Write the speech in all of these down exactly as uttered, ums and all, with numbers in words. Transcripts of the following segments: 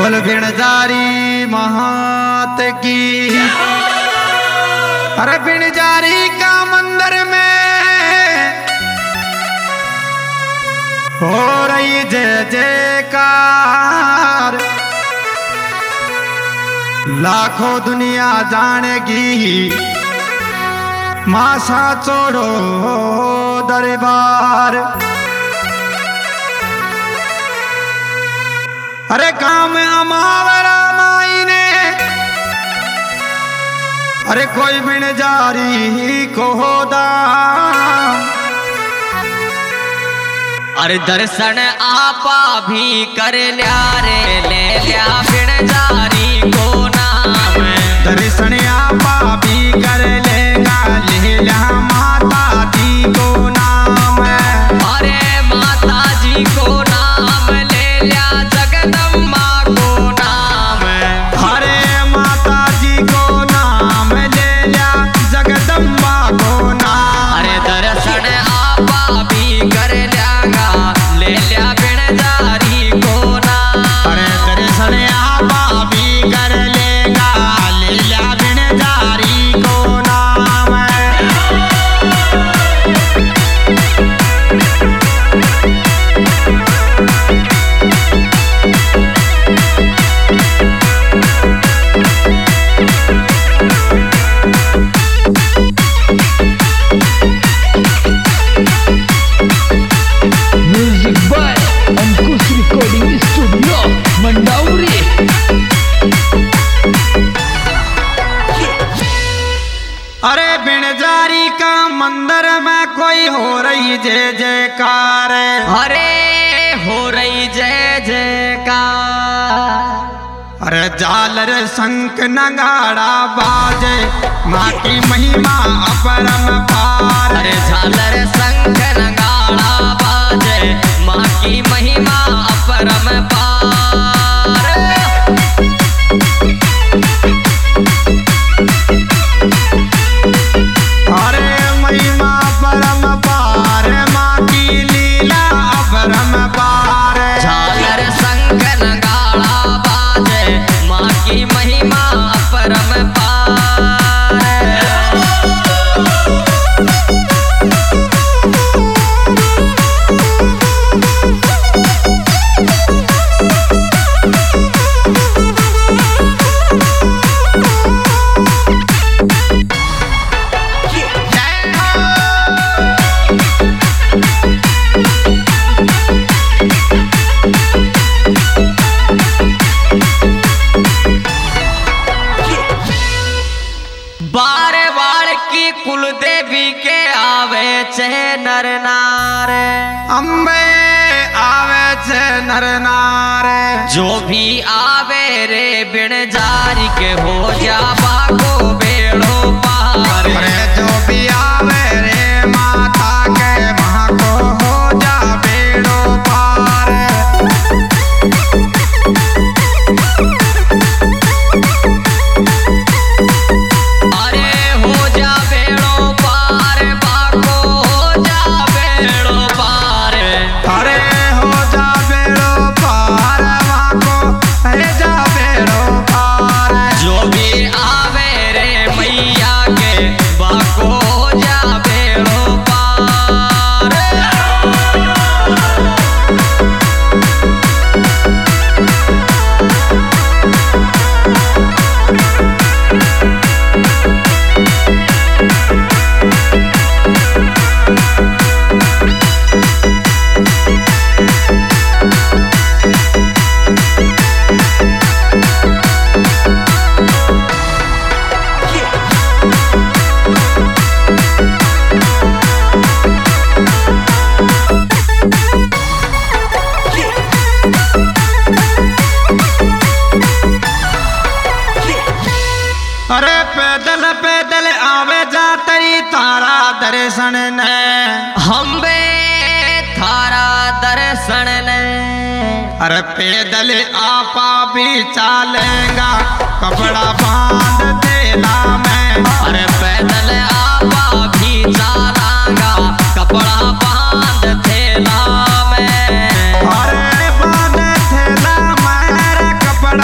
बोल बिणजारी महात की। अरे बिणजारी का मंदिर में हो रही जय जयकार, लाखों दुनिया जानेगी मासा छोड़ो दरबार। अरे काम अमावरा माई ने, अरे कोई बिणजारी को होदा। अरे दर्शन आपा भी कर लिया रे, ले लिया बिणजारी को नाम। दर्शन आपा भी कर लेगा, ले लिया माता जी को नाम। अरे माता जी को नाम ले लिया, जगदम्बा को नाम। अरे माता जी को नाम ले लिया, जगदम्बा को नाम। अरे दर्शन आपा भी कर लिया, ले लिया बिणजारी को नाम। अरे दर्शन आपा भी कर लेगा, ले लिया बिणजारी को नाम। Music by Ankush recording studio Mandauri. अरे बिणजारी का मंदिर में कोई हो रही जय जयकार। अरे हो रही जय जयकार। अरे झालर शंख नगाड़ा बाजे, माँ की महिमा अपरम पार। अरे झालर शंख नगाड़ा बाजे, माँ की महिमा अपरम पार। अरे महिमा परम पार, माँ की लीला अपरम पार। झालर शंख नगाड़ा बाजे, माँ की महिमा अपरम पार। बार बार की कुल देवी के आवे छे नर नार। अम्बे आवे छे नर नार। जो भी आवे रे बिणजारी के हो जाबा को बेड़ो पार। अरे जो भी आवे रे माता के, वहाँ को हो जा बेड़ो पार। अरे हो जा बेड़ो पार, बाको हो जा बेड़ो पार। अरे हो जा बेड़ो पार, वहाँ को है जा बेड़ो पार। जो भी आवे रे मैया के, बाको हो जा बेड़ो पार। अरे पैदल पैदल आवे जा तरी तारा दर्शन ने। हम बे थारा दर्शन ने। अरे पैदल आपा भी चालेगा, कपड़ा बांध देला में। अरे पैदल आपा भी चालांगा, कपड़ा बांध थेला में। अरे बांध थेला में, कपड़ा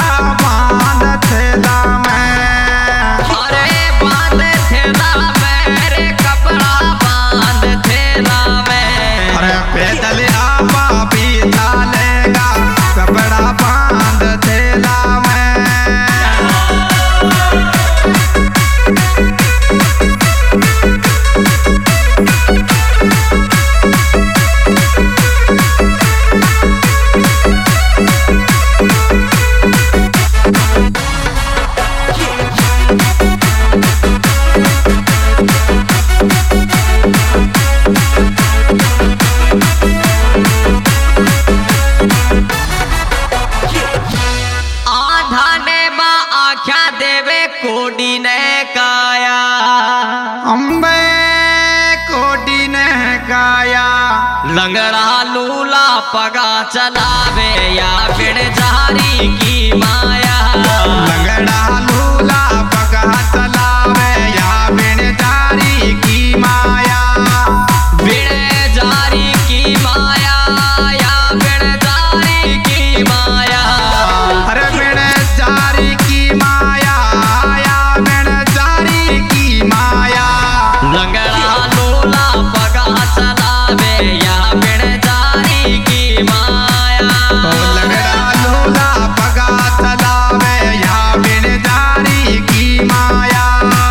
गाया। लंगड़ा लूला पगा चलावे या बिन जारी की माया। लंगड़ा लूला पगा चलावे या बिन जारी की माया। बिन जारी की माया या बिन जारी की माया। अरे बिन जारी की माया या बिन जारी की माया। लंगड़ा लूला पगा चलावे या बिन जारी की माया। ओ लंगड़ा लूला पगा चलावे या बिन जारी की माया।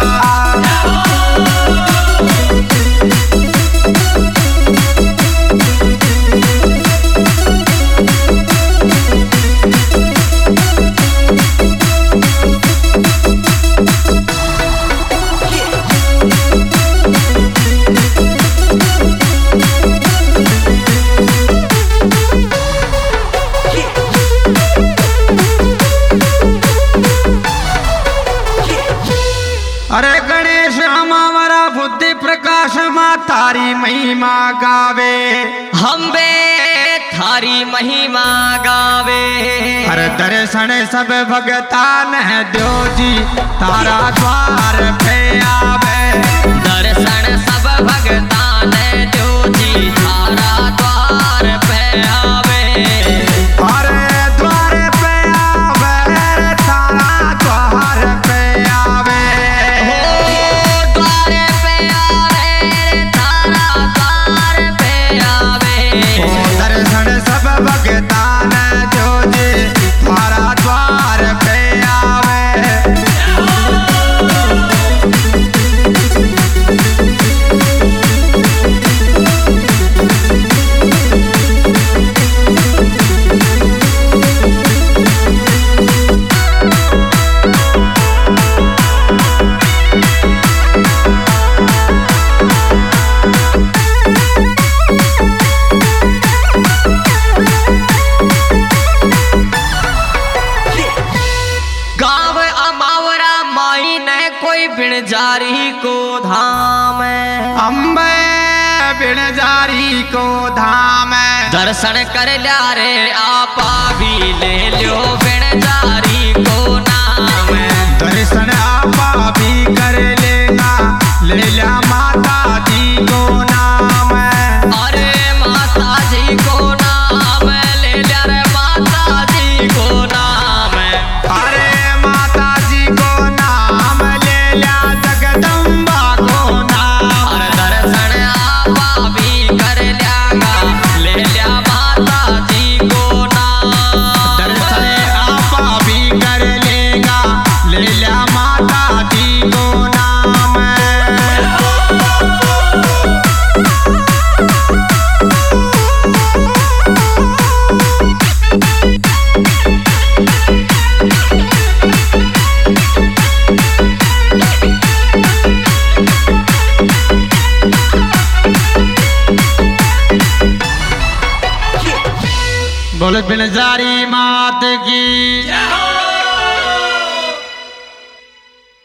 अरे गणेश हमारा बुद्धि प्रकाश माँ तारी महिमा गावे। हम बे थारी महिमा गावे। अरे दर्शन सब भगतान है दो जी तारा द्वार पे आवे। दर्शन सब भगतान दो जी तारा द्वार पे आवे। अरे द्वार पे आवे तारा द्वार पे आवे। हो द्वार पे आवे तारा द्वार पे आवे। ओ दर्शन सब भगतान जो जी तारा द्वार पे आवे। गाँव अमावरा माई ने कोई बिन जारी को धाम। अम्बे बिन जारी को धाम। दर्शन कर लिया रे आपा भी ले लो बिन जारी को नाम। दर्शन आपा भी कर लेना ले लिया माता जी को नाम। अरे माता जी को नाम ले लिया रे माता जी को नाम। अरे माता जी को नाम ले लिया जगदम्बा को नाम। अरे दर्शन आपा भी कर लियागा ले लिया माता जी को नाम। दर्शन आपा भी कर लेगा ले लिया माता जी को नाम। बोले बिन जारी मात की।